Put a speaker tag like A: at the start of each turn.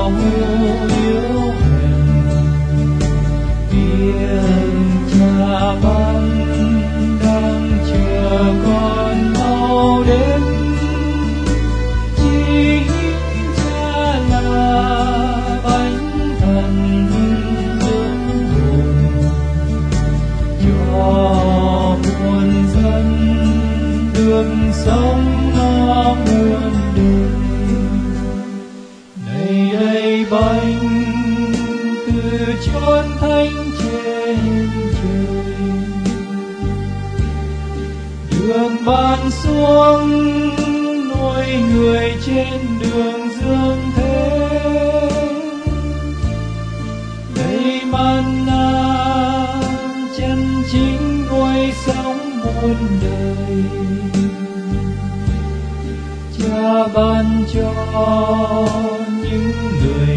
A: hữu yếu hèn. Biển Cha ban đang chờ con mau đến, chỉ Cha là bánh thần dưỡng hồn cho muôn dân được sống no muôn đời. Này đây bánh từ chốn thánh trên trời, được ban xuống nuôi người trên đường dương thế. Đây manna chân chính nuôi sống muôn đời, Cha ban cho những người